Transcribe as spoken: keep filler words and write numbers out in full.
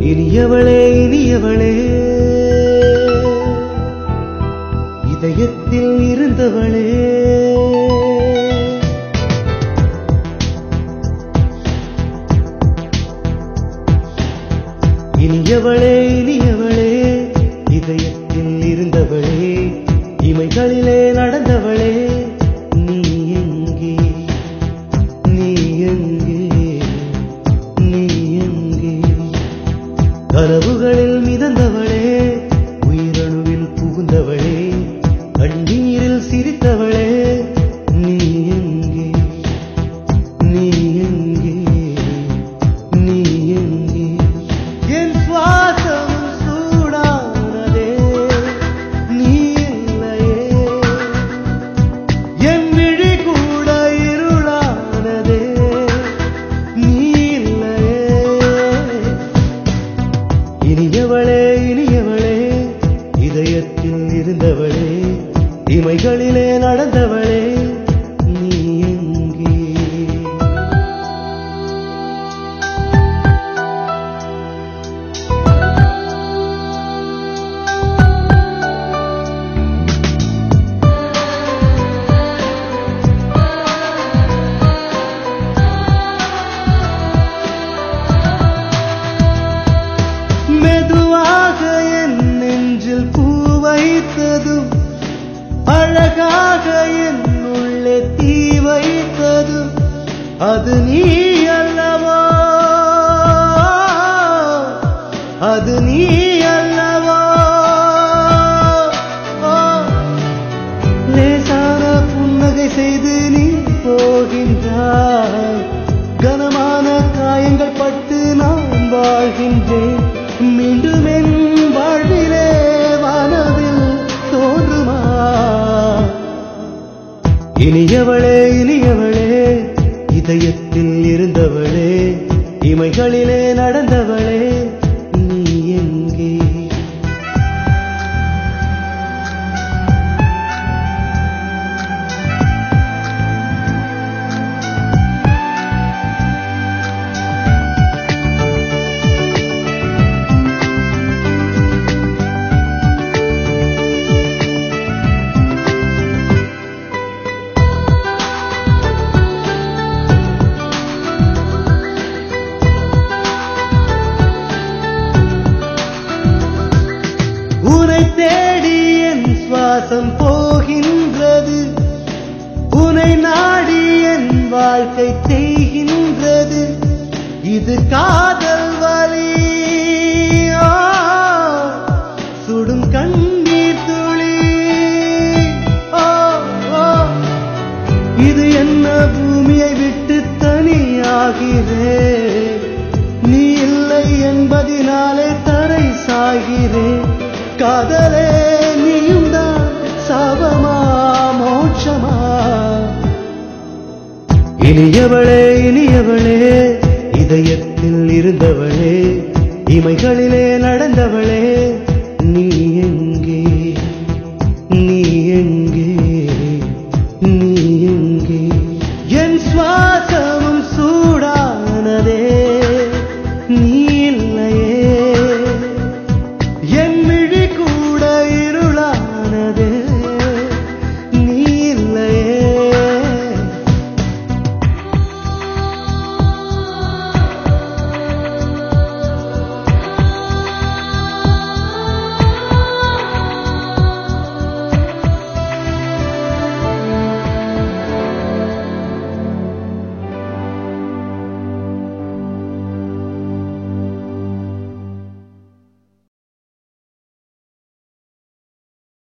இனியவளே இனியவளே இதயத்தில் இருந்தவளே இனியவளே இனியவளே இதயத்தில் இருந்தவளே இமைகளிலே நடந்தவளே நீ எங்கே நீ எங்கே நீ எங்கே கனவுகளில் மிதந்தவளே உயிரணுவில் புகுந்தவளே கண்ணீரில் சிரித்தவளே நீ எங்கே நீ எங்கே நீ எங்கே என் சுவாசம் சூடானதே நீ இல்லையே என் விழி கூட இருளானதே நீ இல்லையே இனியவளே இனியவளே இதயத்தில் இருந்தவளே இமைகளிலே நடந்தவளே நீ எங்கே மெதுவாக என் நெஞ்சில் பூ வைத்ததும் அழகாக என் உள்ளே தீ வைத்ததும் அது நீ அல்லவா அது நீ அல்லவா லேசான புன்னகை செய்து நீ போகின்றாய் கனமான காயங்கள் பட்டு நான் வாழ்கின்றேன் மீண்டும் என் வாழ்விலே வானவில் தோன்றுமா இனியவளே இனியவளே இதயத்தில் இருந்தவளே இமைகளிலே நடந்தவளே நீ எங்கே உனை தேடி என் சுவாசம் போகின்றது உனை நாடி என் வாழ்க்கை தேய்கின்றது இது காதல் வலி சுடும் கண்ணீர் துளி இது என்ன பூமியை விட்டு தனியாகிறேன் நீ இல்லை என்பதினாலே தரை சாகிறேன் காதலே நீயும் தான் சாபமா மோட்சமா இனியவளே இனியவளே இதயத்தில் இருந்தவளே இமைகளிலே நடந்தவளே நீ எங்கே நீ எங்கே நீ எங்கே என் சுவாசமும் சூடானதே நீ